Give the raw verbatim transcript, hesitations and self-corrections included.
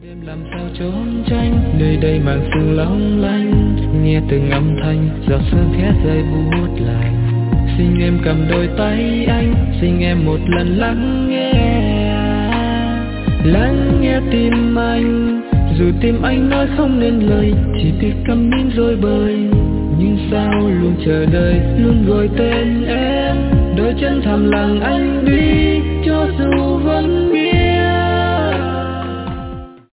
Đêm làm sao trốn tránh, nơi đây màn sương long lanh, nghe từng âm thanh giọt sương khẽ rơi buốt lạnh. Xin em cầm đôi tay anh, xin em một lần lắng nghe, lắng nghe tim anh. Dù tim anh nói không nên lời, chỉ tiếc câm nín rồi bời. Nhưng sao luôn chờ đợi, luôn gọi tên em, đôi chân thầm lặng anh đi, cho dù vẫn biết